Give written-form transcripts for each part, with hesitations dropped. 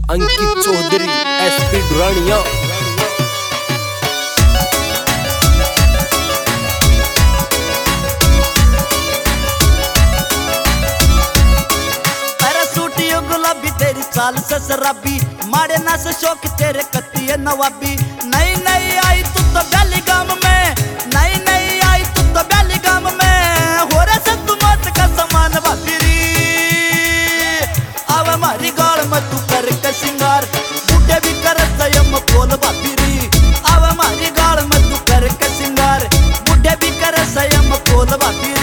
अंकित Chaudhary SP डुरानिया। गुलाबी तेरी चाल से शराबी, मारे ना से शौक तेरे कत्ती है नवाबी। नई नई आई तू तो बैली गाम में, नई नई आई तू तो बैली गाम में। हो रे सब तू मौत का समान बाबीरी, अब हमारी गाल में तू कर के सिंगार, बूढ़े भी कर संयम बोल बाबीरी। अब हमारी गाल में तू कर के सिंगार, बूढ़े भी कर संयम बोल बाबीरी।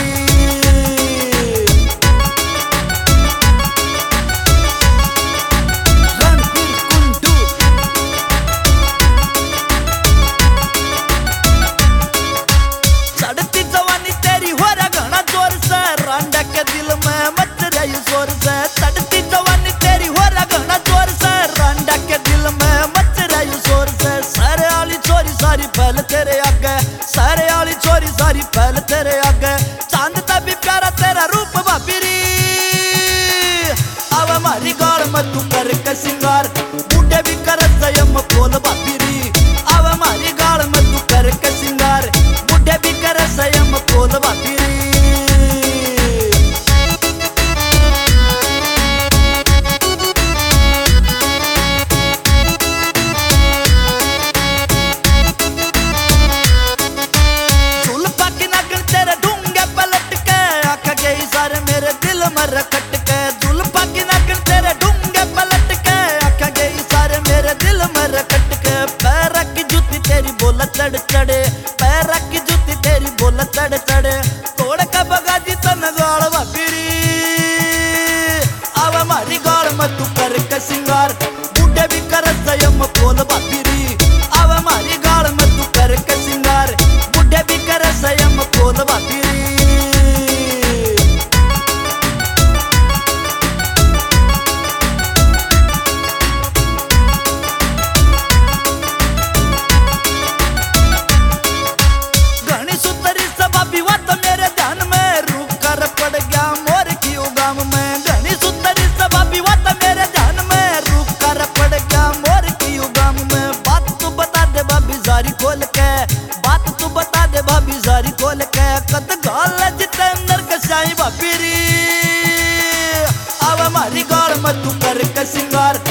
दिल में मच रही जोर से चढ़ती जवानी तेरी हो रहा जोर से, रांडा के दिल में मच रही जोर से। सारे वाली चोरी सारी पहल तेरे आगे, सारे वाली चोरी सारी पहल तेरे आगे। चांद तभी प्यारा तेरा रूप बाबीरी, अब हमारी गाल में तू कर के सिंगार, बूढ़े भी कर संयम बोल बाबीरी। अब हमारी गाल में तू कर के सिंगार, बूढ़े भी कर संयम बोल बाबीरी। मेरे दिल में रखट के जुल्फा की नाखन तेरे ढूंगे पलट के, आँखें गई सारे मेरे दिल में रखट के। पैर की जूती तेरी बोला चढ़ चढ़े, पैर की जूती तेरी बोला चढ़ चढ़े। तोड़ का बगा जी तन गाल बाबीरी, अब हमारी गाल में तू कर के सिंगार, बूढ़े भी कर संयम बोल बाबीरी। अब हमारी गाल में तू कर के सिंगार, बूढ़े भी कर संयम बोल बाबीरी। खोल के बात तू बता दे भाभी जारी खोल के, कद गाल जिते नरक शाही बाबीरी। अब हमारी गाल में तू कर के सिंगार,